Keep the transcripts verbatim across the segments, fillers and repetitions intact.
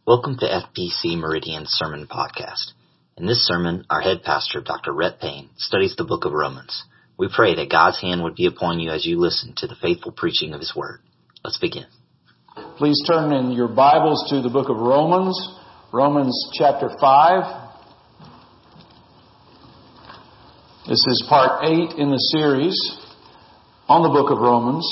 Welcome to F P C Meridian Sermon Podcast. In this sermon, our head pastor, Doctor Rhett Payne, studies the book of Romans. We pray that God's hand would be upon you as you listen to the faithful preaching of His Word. Let's begin. Please turn in your Bibles to the book of Romans, Romans chapter five. This is part eight in the series on the book of Romans.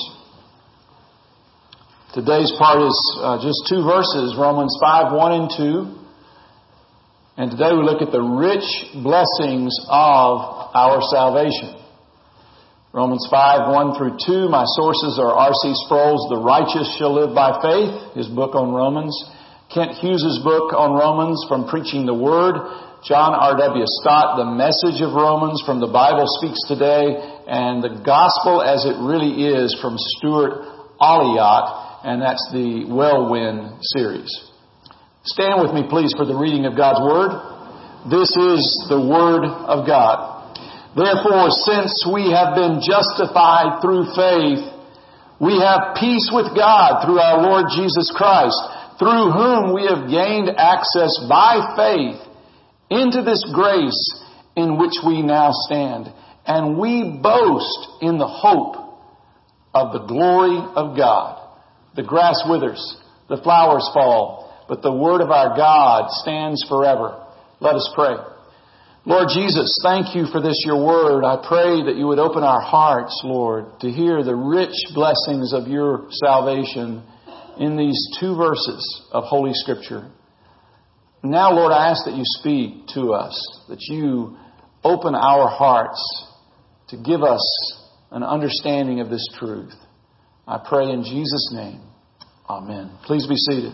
Today's part is uh, just two verses, Romans five, one and two. And today we look at the rich blessings of our salvation. Romans five, one through two. My sources are R C Sproul's The Righteous Shall Live by Faith, his book on Romans. Kent Hughes' book on Romans, From Preaching the Word. John R W Stott, The Message of Romans, From the Bible Speaks Today. And The Gospel as It Really Is, from Stuart Olyott. And that's the Well-Win series. Stand with me, please, for the reading of God's Word. This is the Word of God. Therefore, since we have been justified through faith, we have peace with God through our Lord Jesus Christ, through whom we have gained access by faith into this grace in which we now stand. And we boast in the hope of the glory of God. The grass withers, the flowers fall, but the word of our God stands forever. Let us pray. Lord Jesus, thank you for this, your word. I pray that you would open our hearts, Lord, to hear the rich blessings of your salvation in these two verses of Holy Scripture. Now, Lord, I ask that you speak to us, that you open our hearts to give us an understanding of this truth. I pray in Jesus' name. Amen. Please be seated.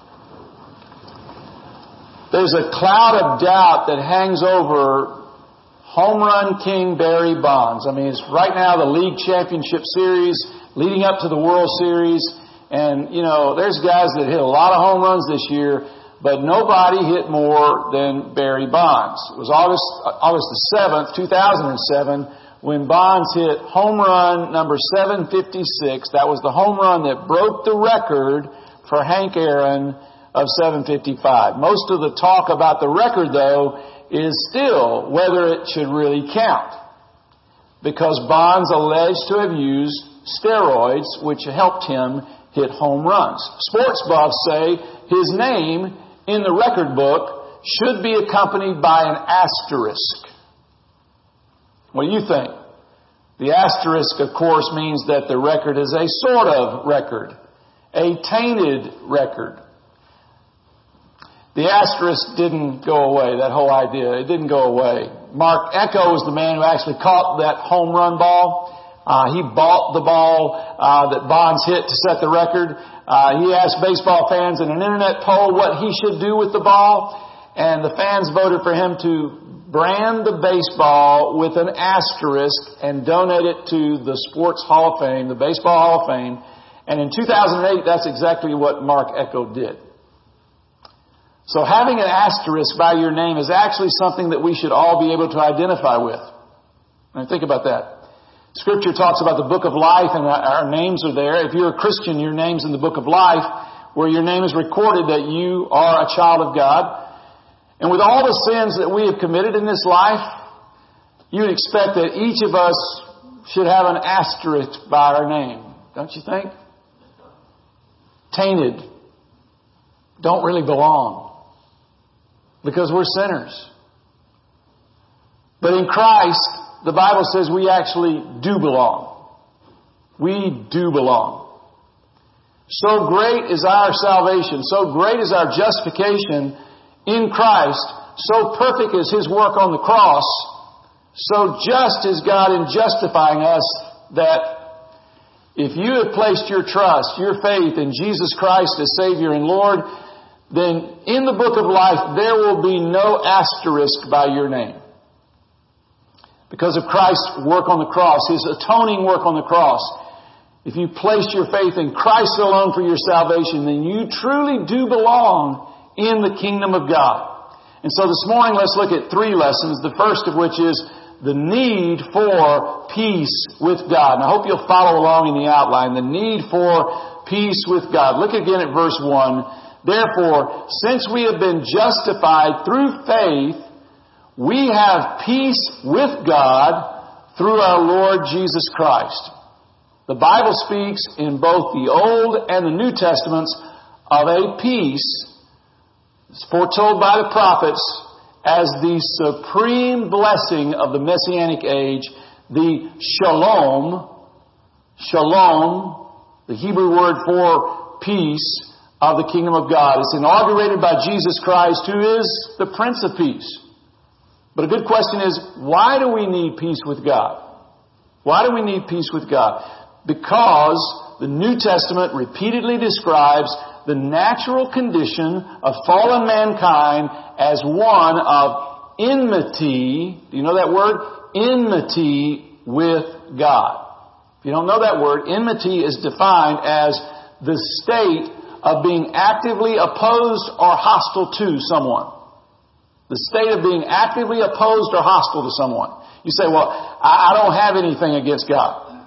There's a cloud of doubt that hangs over home run king Barry Bonds. I mean, it's right now the league championship series leading up to the World Series. And, you know, there's guys that hit a lot of home runs this year, but nobody hit more than Barry Bonds. It was August, August the seventh, two thousand seven, when Bonds hit home run number seven fifty-six. That was the home run that broke the record for Hank Aaron of seven fifty-five. Most of the talk about the record, though, is still whether it should really count, because Bonds alleged to have used steroids, which helped him hit home runs. Sports buffs say his name in the record book should be accompanied by an asterisk. What do you think? The asterisk, of course, means that the record is a sort of record, a tainted record. The asterisk didn't go away, that whole idea. It didn't go away. Mark Ecko was the man who actually caught that home run ball. Uh, he bought the ball uh, that Bonds hit to set the record. Uh, he asked baseball fans in an internet poll what he should do with the ball, and the fans voted for him to brand the baseball with an asterisk and donate it to the Sports Hall of Fame, the Baseball Hall of Fame. And in two thousand eight, that's exactly what Mark Ecko did. So having an asterisk by your name is actually something that we should all be able to identify with. I mean, think about that. Scripture talks about the book of life, and our names are there. If you're a Christian, your name's in the book of life, where your name is recorded that you are a child of God. And with all the sins that we have committed in this life, you'd expect that each of us should have an asterisk by our name. Don't you think? Tainted. Don't really belong. Because we're sinners. But in Christ, the Bible says we actually do belong. We do belong. So great is our salvation, so great is our justification in Christ, so perfect is His work on the cross, so just is God in justifying us, that if you have placed your trust, your faith in Jesus Christ as Savior and Lord, then in the book of life there will be no asterisk by your name. Because of Christ's work on the cross, His atoning work on the cross. If you place your faith in Christ alone for your salvation, then you truly do belong in the kingdom of God. And so this morning, let's look at three lessons. The first of which is the need for peace with God. And I hope you'll follow along in the outline. The need for peace with God. Look again at verse one. Therefore, since we have been justified through faith, we have peace with God through our Lord Jesus Christ. The Bible speaks in both the Old and the New Testaments of a peace, it's foretold by the prophets, as the supreme blessing of the Messianic age, the shalom, shalom, the Hebrew word for peace of the kingdom of God. It's inaugurated by Jesus Christ, who is the Prince of Peace. But a good question is, why do we need peace with God? Why do we need peace with God? Because the New Testament repeatedly describes the natural condition of fallen mankind as one of enmity. Do you know that word? Enmity with God. If you don't know that word, enmity is defined as the state of being actively opposed or hostile to someone. The state of being actively opposed or hostile to someone. You say, well, I don't have anything against God.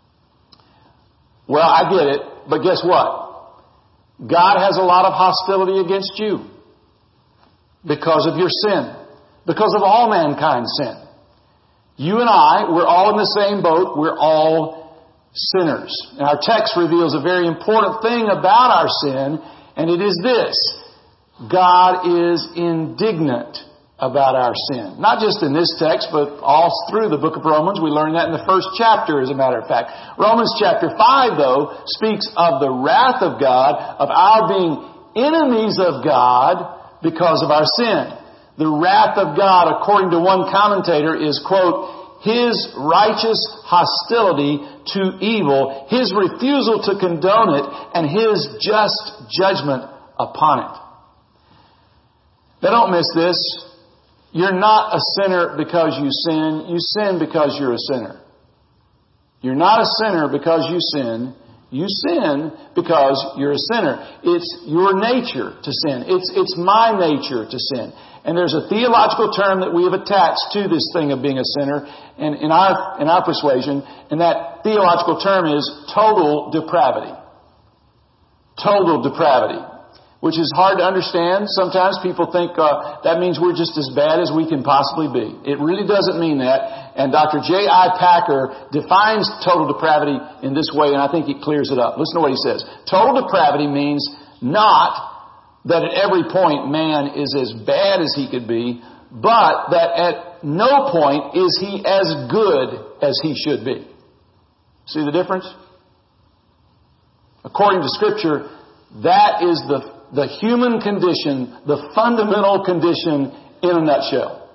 Well, I get it, but guess what? God has a lot of hostility against you because of your sin, because of all mankind's sin. You and I, we're all in the same boat. We're all sinners. And our text reveals a very important thing about our sin, and it is this: God is indignant about our sin. Not just in this text, but all through the book of Romans. We learned that in the first chapter, as a matter of fact. Romans chapter five, though, speaks of the wrath of God, of our being enemies of God because of our sin. The wrath of God, according to one commentator, is, quote, His righteous hostility to evil, His refusal to condone it, and His just judgment upon it. Now don't miss this. You're not a sinner because you sin. You sin because you're a sinner. You're not a sinner because you sin. You sin because you're a sinner. It's your nature to sin. It's, it's my nature to sin. And there's a theological term that we have attached to this thing of being a sinner, and in our, in our persuasion, and that theological term is total depravity. Total depravity. Which is hard to understand. Sometimes people think uh, that means we're just as bad as we can possibly be. It really doesn't mean that. And Doctor J I Packer defines total depravity in this way, and I think he clears it up. Listen to what he says. Total depravity means not that at every point man is as bad as he could be, but that at no point is he as good as he should be. See the difference? According to Scripture, that is the The human condition, the fundamental condition in a nutshell.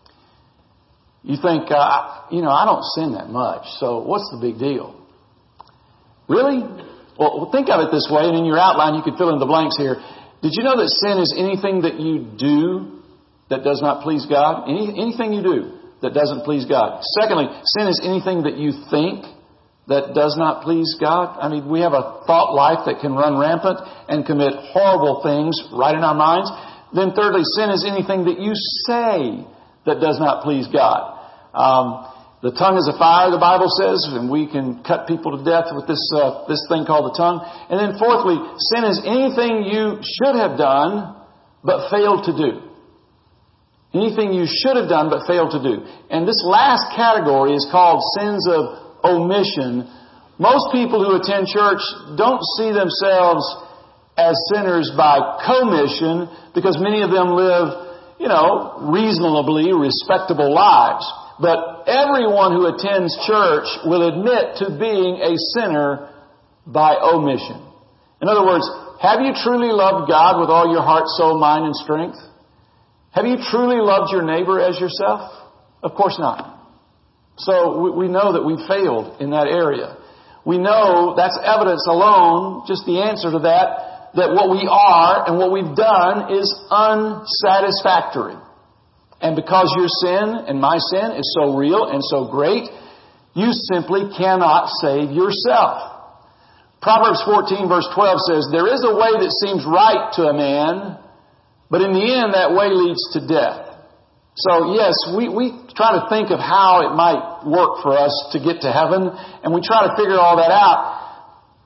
You think, uh, you know, I don't sin that much, so what's the big deal? Really? Well, think of it this way, and in your outline you could fill in the blanks here. Did you know that sin is anything that you do that does not please God? Any, anything you do that doesn't please God. Secondly, sin is anything that you think that does not please God. I mean, we have a thought life that can run rampant and commit horrible things right in our minds. Then thirdly, sin is anything that you say that does not please God. Um, the tongue is a fire, the Bible says, and we can cut people to death with this uh, this thing called the tongue. And then fourthly, sin is anything you should have done but failed to do. Anything you should have done but failed to do. And this last category is called sins of omission. Most people who attend church don't see themselves as sinners by commission because many of them live, you know, reasonably respectable lives. But everyone who attends church will admit to being a sinner by omission. In other words, have you truly loved God with all your heart, soul, mind, and strength? Have you truly loved your neighbor as yourself? Of course not. So we know that we failed in that area. We know that's evidence alone, just the answer to that, that what we are and what we've done is unsatisfactory. And because your sin and my sin is so real and so great, you simply cannot save yourself. Proverbs fourteen verse twelve says, "There is a way that seems right to a man, but in the end that way leads to death." So yes, we, we try to think of how it might work for us to get to heaven, and we try to figure all that out.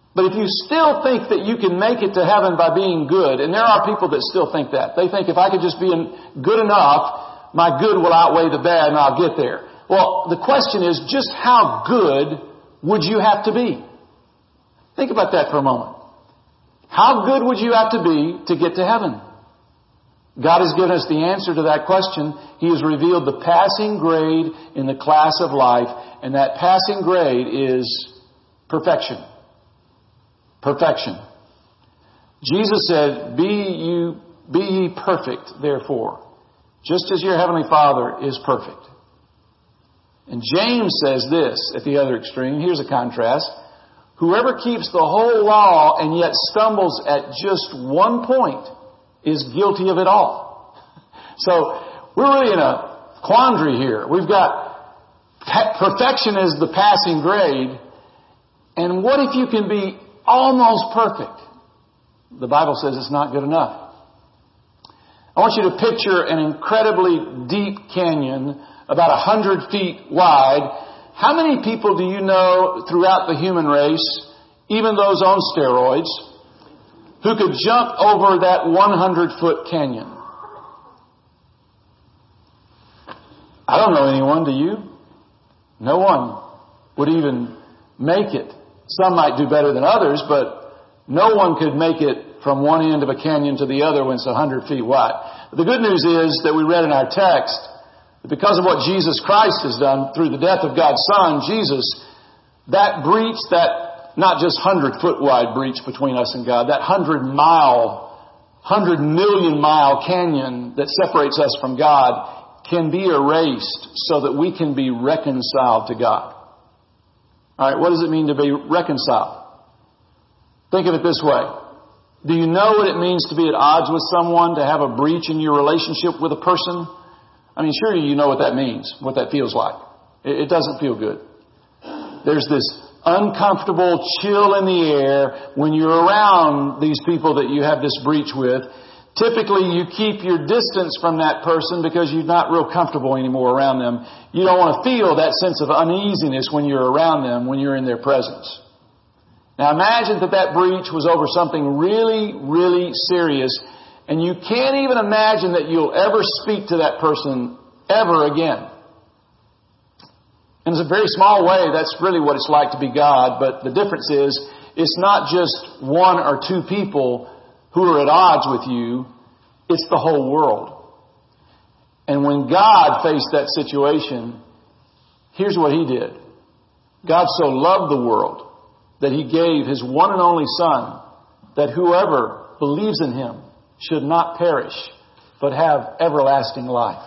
But if you still think that you can make it to heaven by being good, and there are people that still think that. They think if I could just be good enough, my good will outweigh the bad and I'll get there. Well, the question is, just how good would you have to be? Think about that for a moment. How good would you have to be to get to heaven? God has given us the answer to that question. He has revealed the passing grade in the class of life, and that passing grade is perfection. Perfection. Jesus said, Be you, be ye perfect, therefore, just as your heavenly Father is perfect. And James says this at the other extreme. Here's a contrast. Whoever keeps the whole law and yet stumbles at just one point is guilty of it all. So we're really in a quandary here. We've got perfection is the passing grade. And what if you can be almost perfect? The Bible says it's not good enough. I want you to picture an incredibly deep canyon, about a hundred feet wide. How many people do you know throughout the human race, even those on steroids, who could jump over that hundred foot canyon? I don't know anyone, do you? No one would even make it. Some might do better than others, but no one could make it from one end of a canyon to the other when it's a hundred feet wide. The good news is that we read in our text that because of what Jesus Christ has done through the death of God's Son, Jesus, that breach, that not just hundred foot wide breach between us and God, that hundred mile, hundred million mile canyon that separates us from God can be erased so that we can be reconciled to God. All right, what does it mean to be reconciled? Think of it this way. Do you know what it means to be at odds with someone, to have a breach in your relationship with a person? I mean, surely you know what that means, what that feels like. It, it doesn't feel good. There's this uncomfortable chill in the air when you're around these people that you have this breach with. Typically, you keep your distance from that person because you're not real comfortable anymore around them. You don't want to feel that sense of uneasiness when you're around them, when you're in their presence. Now imagine that that breach was over something really, really serious, and you can't even imagine that you'll ever speak to that person ever again. In a very small way, that's really what it's like to be God, but the difference is, it's not just one or two people who are at odds with you, it's the whole world. And when God faced that situation, here's what He did. God so loved the world that He gave His one and only Son, that whoever believes in Him should not perish, but have everlasting life.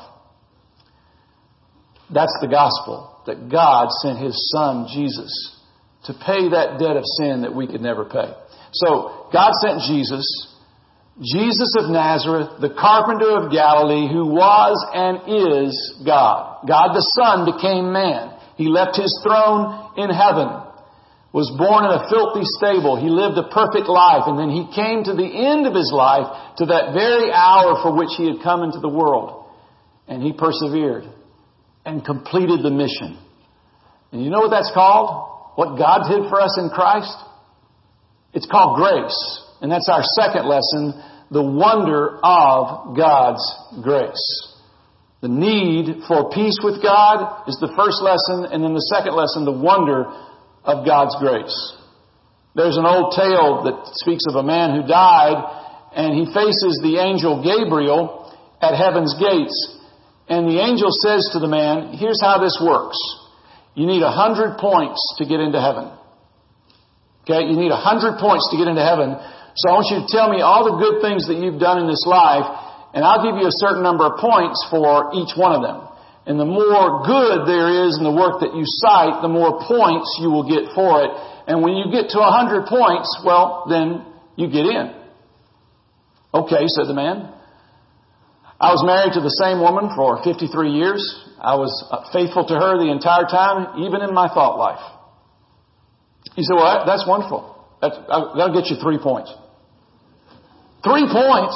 That's the gospel, that God sent His Son, Jesus, to pay that debt of sin that we could never pay. So, God sent Jesus, Jesus of Nazareth, the carpenter of Galilee, who was and is God. God the Son became man. He left His throne in heaven, was born in a filthy stable. He lived a perfect life, and then He came to the end of His life, to that very hour for which He had come into the world. And He persevered and completed the mission. And you know what that's called? What God did for us in Christ? It's called grace. And that's our second lesson, the wonder of God's grace. The need for peace with God is the first lesson, and then the second lesson, the wonder of God's grace. There's an old tale that speaks of a man who died, and he faces the angel Gabriel at heaven's gates. And the angel says to the man, here's how this works. You need a hundred points to get into heaven. Okay, you need a hundred points to get into heaven. So I want you to tell me all the good things that you've done in this life, and I'll give you a certain number of points for each one of them. And the more good there is in the work that you cite, the more points you will get for it. And when you get to a hundred points, well, then you get in. Okay, said the man. I was married to the same woman for fifty-three years. I was faithful to her the entire time, even in my thought life. He said, well, that's wonderful. That's, that'll get you three points. Three points?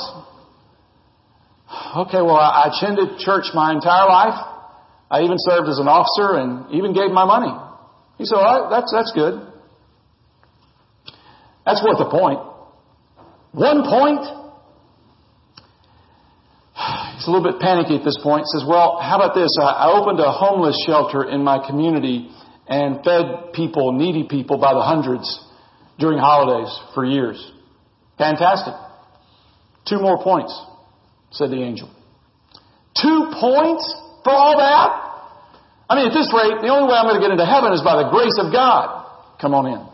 Okay, well, I attended church my entire life. I even served as an officer and even gave my money. He said, all right, that's, that's good. That's worth a point. One point? He's a little bit panicky at this point. He says, well, how about this? I opened a homeless shelter in my community and fed people, needy people by the hundreds during holidays for years. Fantastic. Two more points, said the angel. Two points for all that? I mean, at this rate, the only way I'm going to get into heaven is by the grace of God. Come on in.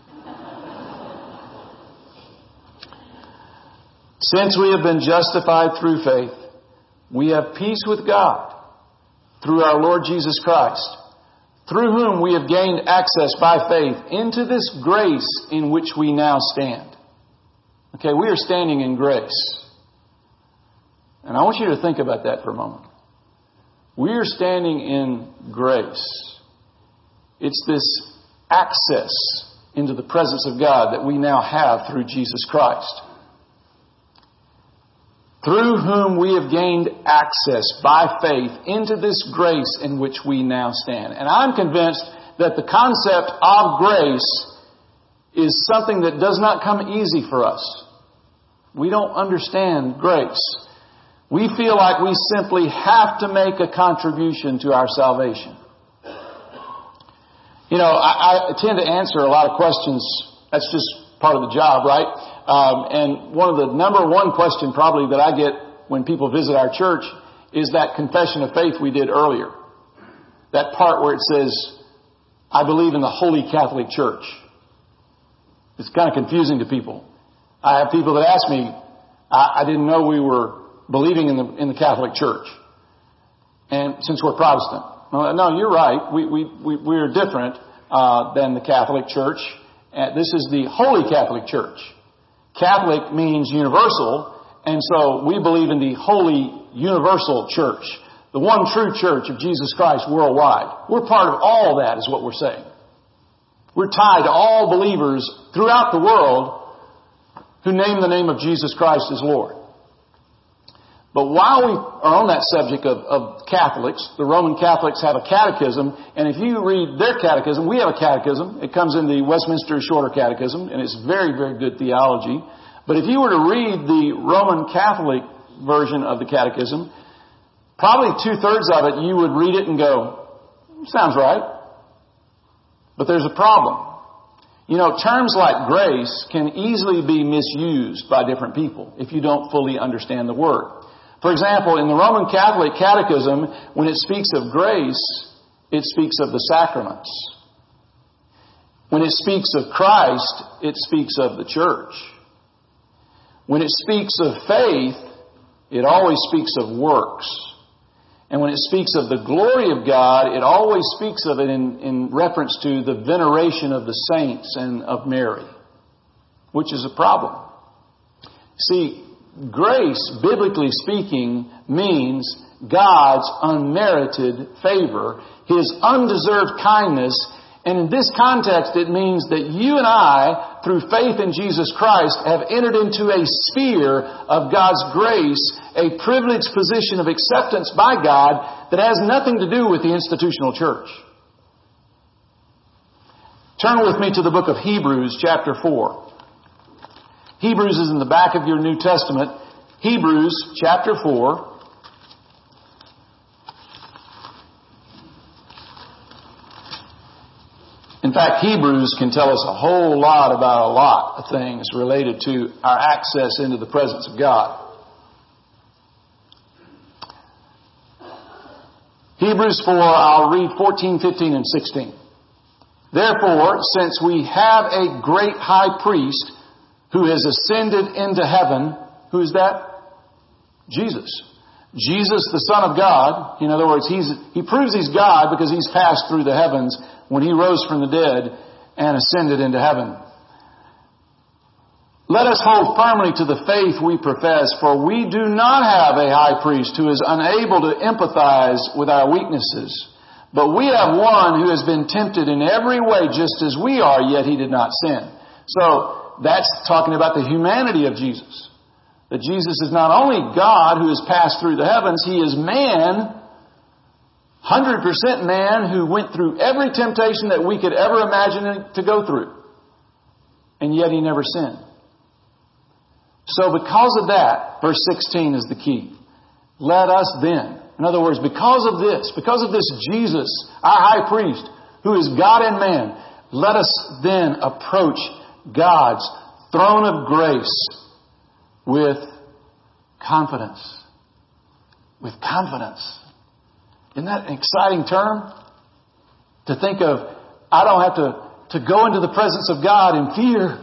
Since we have been justified through faith, we have peace with God through our Lord Jesus Christ, through whom we have gained access by faith into this grace in which we now stand. Okay, we are standing in grace. And I want you to think about that for a moment. We are standing in grace. It's this access into the presence of God that we now have through Jesus Christ, through whom we have gained access by faith into this grace in which we now stand. And I'm convinced that the concept of grace is something that does not come easy for us. We don't understand grace. We feel like we simply have to make a contribution to our salvation. You know, I, I tend to answer a lot of questions. That's just part of the job, right? Um, and one of the number one question probably that I get when people visit our church is that confession of faith we did earlier. That part where it says, I believe in the Holy Catholic Church. It's kind of confusing to people. I have people that ask me, I, I didn't know we were believing in the in the Catholic Church. And since we're Protestant. No, you're right. We, we, we, we're different uh, than the Catholic Church. Uh, this is the Holy Catholic Church. Catholic means universal, and so we believe in the Holy Universal Church, the one true church of Jesus Christ worldwide. We're part of all that is what we're saying. We're tied to all believers throughout the world who name the name of Jesus Christ as Lord. But while we are on that subject of, of Catholics, the Roman Catholics have a catechism, and if you read their catechism, we have a catechism. It comes in the Westminster Shorter Catechism, and it's very, very good theology. But if you were to read the Roman Catholic version of the catechism, probably two-thirds of it, you would read it and go, sounds right. But there's a problem. You know, terms like grace can easily be misused by different people if you don't fully understand the word. For example, in the Roman Catholic Catechism, when it speaks of grace, it speaks of the sacraments. When it speaks of Christ, it speaks of the church. When it speaks of faith, it always speaks of works. And when it speaks of the glory of God, it always speaks of it in, in reference to the veneration of the saints and of Mary, which is a problem. See, grace, biblically speaking, means God's unmerited favor, His undeserved kindness. And in this context, it means that you and I, through faith in Jesus Christ, have entered into a sphere of God's grace, a privileged position of acceptance by God that has nothing to do with the institutional church. Turn with me to the book of Hebrews, chapter four. Hebrews is in the back of your New Testament. Hebrews chapter four. In fact, Hebrews can tell us a whole lot about a lot of things related to our access into the presence of God. Hebrews four, I'll read fourteen, fifteen, and sixteen. Therefore, since we have a great high priest who has ascended into heaven. Who's that? Jesus. Jesus, the Son of God. In other words, he's, he proves He's God because He's passed through the heavens when He rose from the dead and ascended into heaven. Let us hold firmly to the faith we profess, for we do not have a high priest who is unable to empathize with our weaknesses. But we have one who has been tempted in every way just as we are, yet He did not sin. So, that's talking about the humanity of Jesus. That Jesus is not only God who has passed through the heavens, He is man, one hundred percent man who went through every temptation that we could ever imagine to go through. and yet He never sinned. So because of that, verse sixteen is the key. Let us then, in other words, because of this, because of this Jesus, our high priest, who is God and man, let us then approach God's throne of grace with confidence. With confidence. Isn't that an exciting term? To think of, I don't have to, to go into the presence of God in fear.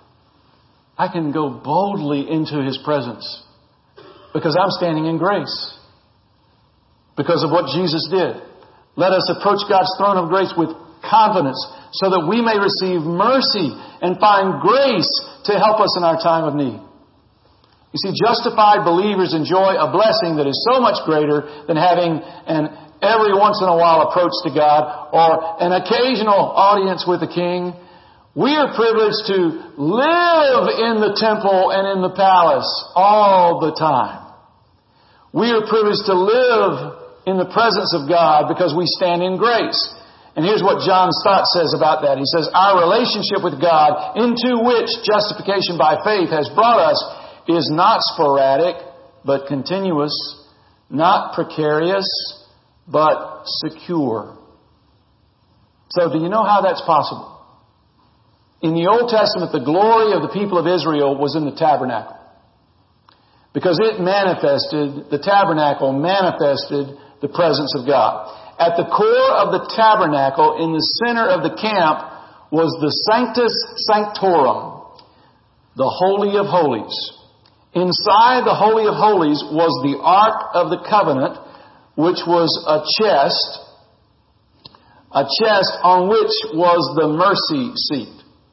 I can go boldly into His presence because I'm standing in grace. Because of what Jesus did. Let us approach God's throne of grace with confidence so that we may receive mercy and find grace to help us in our time of need. You see, justified believers enjoy a blessing that is so much greater than having an every once in a while approach to God or an occasional audience with the King. We are privileged to live in the temple and in the palace all the time. We are privileged to live in the presence of God because we stand in grace. And here's what John Stott says about that. He says, our relationship with God, into which justification by faith has brought us, is not sporadic, but continuous, not precarious, but secure. So do you know how that's possible? In the Old Testament, the glory of the people of Israel was in the tabernacle. Because it manifested, the tabernacle manifested the presence of God. At the core of the tabernacle, in the center of the camp, was the Sanctus Sanctorum, the Holy of Holies. Inside the Holy of Holies was the Ark of the Covenant, which was a chest, a chest on which was the mercy seat.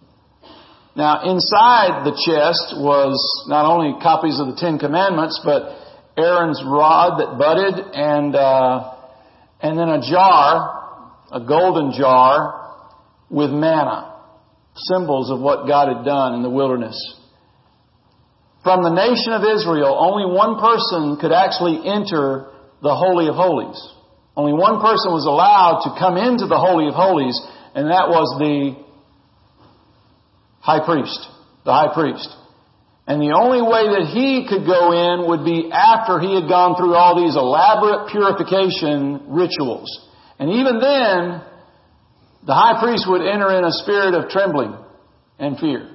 Now, inside the chest was not only copies of the Ten Commandments, but Aaron's rod that budded and uh, and then a jar, a golden jar with manna, symbols of what God had done in the wilderness. From the nation of Israel, only one person could actually enter the Holy of Holies. Only one person was allowed to come into the Holy of Holies, and that was the high priest, the high priest. And the only way that he could go in would be after he had gone through all these elaborate purification rituals. And even then, the high priest would enter in a spirit of trembling and fear.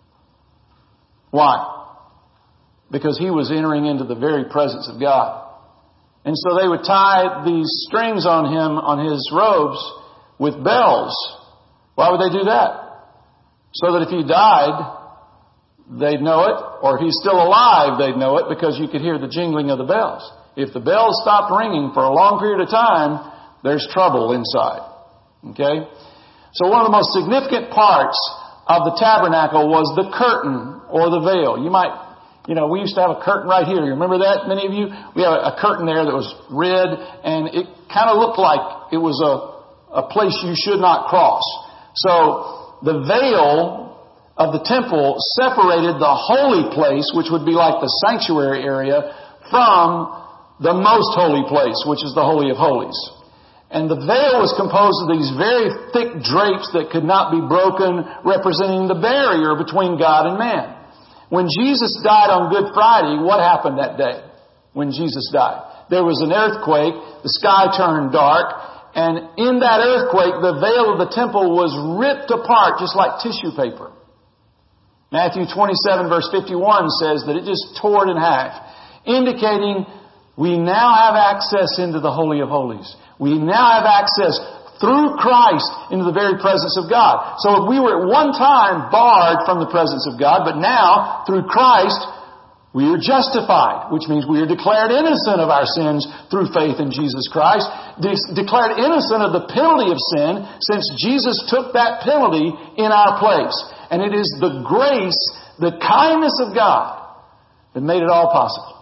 Why? Because he was entering into the very presence of God. And so they would tie these strings on him, on his robes, with bells. Why would they do that? So that if he died, they'd know it, or if he's still alive, they'd know it, because you could hear the jingling of the bells. If the bells stopped ringing for a long period of time, there's trouble inside. Okay? So one of the most significant parts of the tabernacle was the curtain, or the veil. You might, you know, we used to have a curtain right here. You remember that, many of you? We had a curtain there that was red, and it kind of looked like it was a, a place you should not cross. So the veil of the temple separated the holy place, which would be like the sanctuary area, from the most holy place, which is the Holy of Holies. And the veil was composed of these very thick drapes that could not be broken, representing the barrier between God and man. When Jesus died on Good Friday, what happened that day when Jesus died? There was an earthquake, the sky turned dark, and in that earthquake, the veil of the temple was ripped apart just like tissue paper. Matthew twenty-seven verse fifty-one says that it just tore it in half, indicating we now have access into the Holy of Holies. We now have access through Christ into the very presence of God. So if we were at one time barred from the presence of God, but now through Christ we are justified, which means we are declared innocent of our sins through faith in Jesus Christ, De- declared innocent of the penalty of sin, since Jesus took that penalty in our place. And it is the grace, the kindness of God that made it all possible.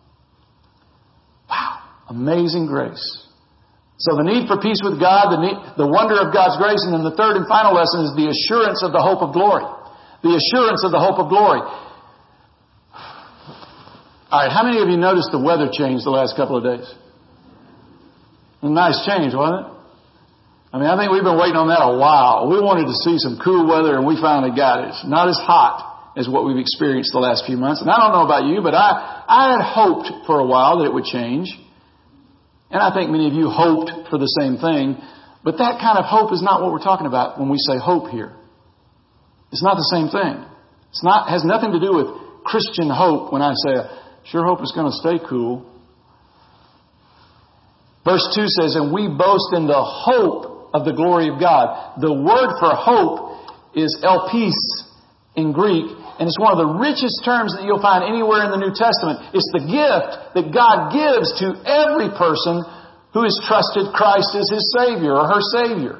Wow. Amazing grace. So the need for peace with God, the, need, the wonder of God's grace, and then the third and final lesson is the assurance of the hope of glory. The assurance of the hope of glory. All right, how many of you noticed the weather change the last couple of days? A nice change, wasn't it? I mean, I think we've been waiting on that a while. We wanted to see some cool weather, and we finally got it. It's not as hot as what we've experienced the last few months. And I don't know about you, but I, I had hoped for a while that it would change. And I think many of you hoped for the same thing. But that kind of hope is not what we're talking about when we say hope here. It's not the same thing. It's not, has nothing to do with Christian hope when I say, sure hope it's going to stay cool. Verse two says, and we boast in the hope of the glory of God. The word for hope is elpis in Greek, and it's one of the richest terms that you'll find anywhere in the New Testament. It's the gift that God gives to every person who has trusted Christ as his Savior or her Savior.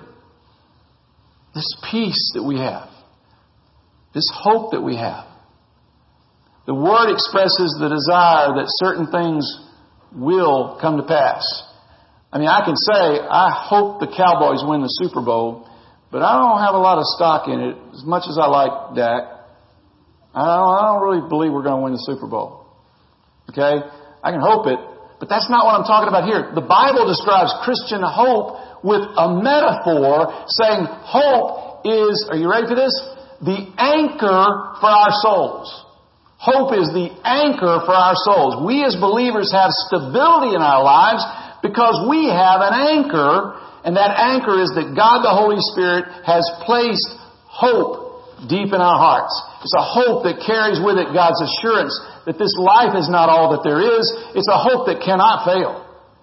This peace that we have. This hope that we have. The word expresses the desire that certain things will come to pass. I mean, I can say, I hope the Cowboys win the Super Bowl, but I don't have a lot of stock in it. As much as I like Dak, I don't, I don't really believe we're going to win the Super Bowl. Okay? I can hope it, but that's not what I'm talking about here. The Bible describes Christian hope with a metaphor saying hope is, are you ready for this? The anchor for our souls. Hope is the anchor for our souls. We as believers have stability in our lives because we have an anchor, and that anchor is that God the Holy Spirit has placed hope deep in our hearts. It's a hope that carries with it God's assurance that this life is not all that there is. It's a hope that cannot fail.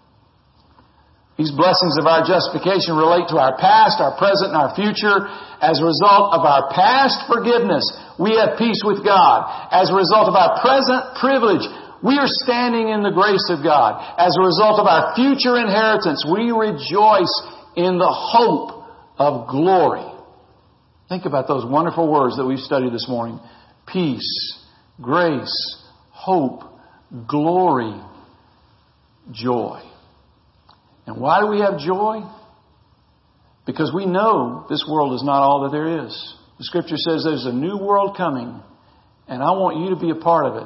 These blessings of our justification relate to our past, our present, and our future. As a result of our past forgiveness, we have peace with God. As a result of our present privilege, we are standing in the grace of God. As a result of our future inheritance, we rejoice in the hope of glory. Think about those wonderful words that we've studied this morning. Peace, grace, hope, glory, joy. And why do we have joy? Because we know this world is not all that there is. The Scripture says there's a new world coming, and I want you to be a part of it.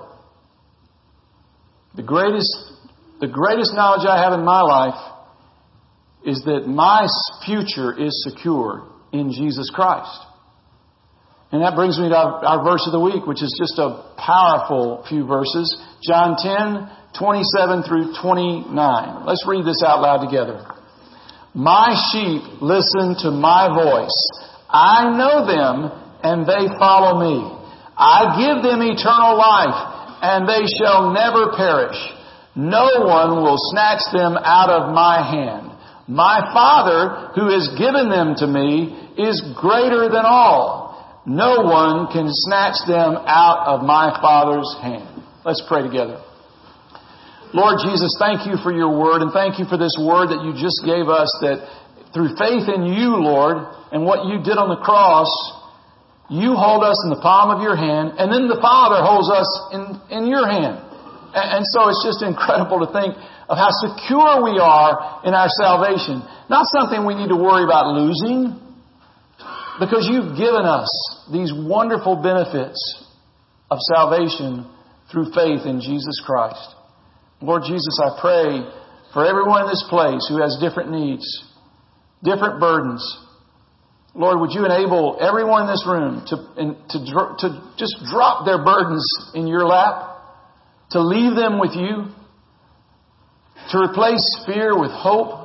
The greatest, the greatest knowledge I have in my life is that my future is secure in Jesus Christ. And that brings me to our, our verse of the week, which is just a powerful few verses. John ten, twenty-seven through twenty-nine. Let's read this out loud together. My sheep listen to my voice. I know them, and they follow me. I give them eternal life, and they shall never perish. No one will snatch them out of my hand. My Father, who has given them to me, is greater than all. No one can snatch them out of my Father's hand. Let's pray together. Lord Jesus, thank you for your word, and thank you for this word that you just gave us, that through faith in you, Lord, and what you did on the cross, you hold us in the palm of your hand, and then the Father holds us in, in your hand. And, and so it's just incredible to think of how secure we are in our salvation. Not something we need to worry about losing, because you've given us these wonderful benefits of salvation through faith in Jesus Christ. Lord Jesus, I pray for everyone in this place who has different needs, different burdens. Lord, would you enable everyone in this room to, to, to just drop their burdens in your lap, to leave them with you, to replace fear with hope,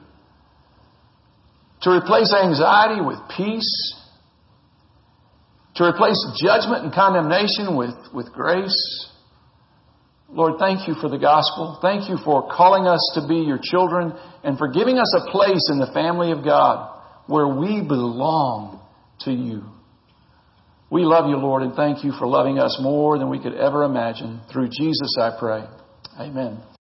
to replace anxiety with peace, to replace judgment and condemnation with, with grace. Lord, thank you for the gospel. Thank you for calling us to be your children and for giving us a place in the family of God where we belong to you. We love you, Lord, and thank you for loving us more than we could ever imagine. Through Jesus, I pray. Amen.